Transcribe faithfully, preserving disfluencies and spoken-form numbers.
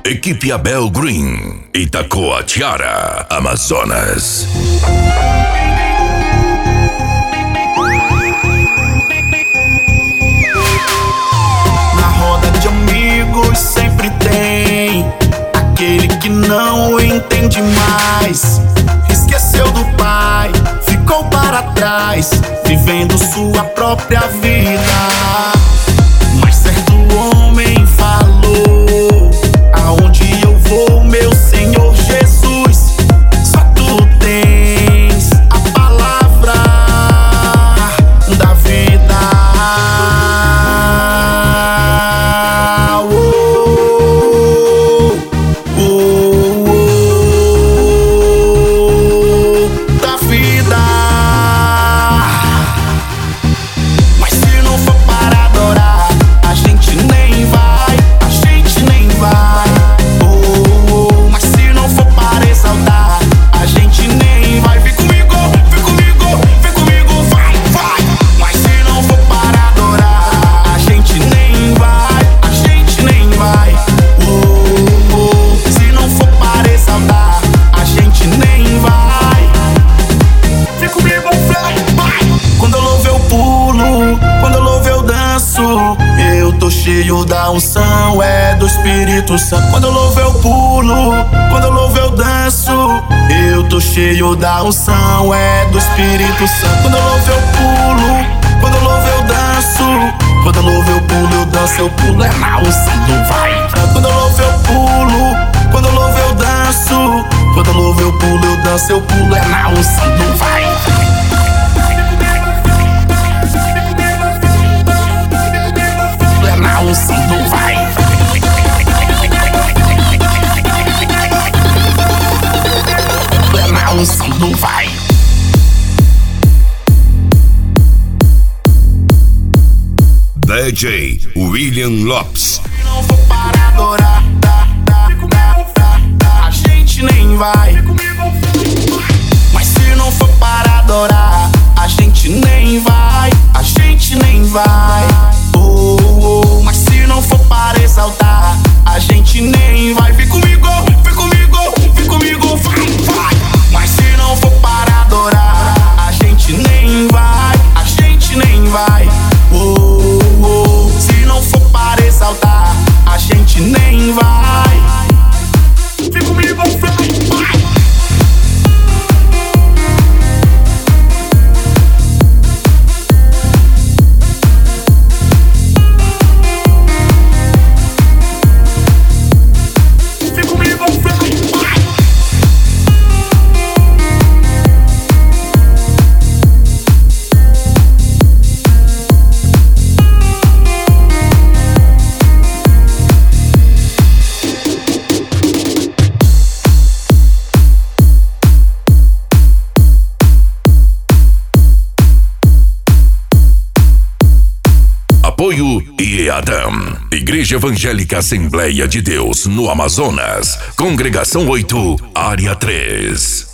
Equipe Abel Green, Itacoatiara, Amazonas. Na roda de amigos sempre tem aquele que não entende mais. Esqueceu do pai, ficou para trás, vivendo sua própria vida. Mas certo homem falou: aonde eu vou, meu Senhor Jesus? Só tu tens a palavra da vida. Oh, oh, oh, oh, da vida. Mas se não for para adorar, a gente nem vai, a gente nem vai. Oh, oh, mas se não for para exaltar, a gente nem vai. Vem comigo, vem comigo, vem comigo, vai, vai. Mas se não for para adorar, a gente nem vai, a gente nem vai. Oh, oh, se não for para exaltar, a gente nem vai. Vem comigo, vai, vai. Quando eu louvo eu pulo, quando eu louvo eu danço. Eu tô cheio da unção, é do Espírito Santo. Quando eu louvo eu pulo, quando eu louvo eu danço. Eu tô cheio da unção, é do Espírito Santo. Quando eu louvo eu pulo, quando eu louvo eu danço. Quando eu louvo eu pulo, eu danço, eu pulo, é na unção do vai. Quando eu louvo eu pulo, quando eu louvo eu danço. Quando eu louvo eu pulo, eu danço, eu pulo, é na unção do vai. É na unção do vai. É na unção do vai. D J William Lopes. Se não for para adorar, a gente nem vai. Mas se não for para adorar, a gente nem vai, a gente nem vai. Oh, oh, mas se não for para exaltar, a gente nem vai. Vem comigo, vem comigo, vem comigo, vai, vai. Mas se não for para adorar, a gente nem vai, a gente nem vai. Oh, oh, se não for para exaltar, a gente nem vai. Vem comigo, vai, vai. Vem comigo, vai, vai. Apoio I E A D A M, Igreja Evangélica Assembleia de Deus no Amazonas, Congregação oito, Área três.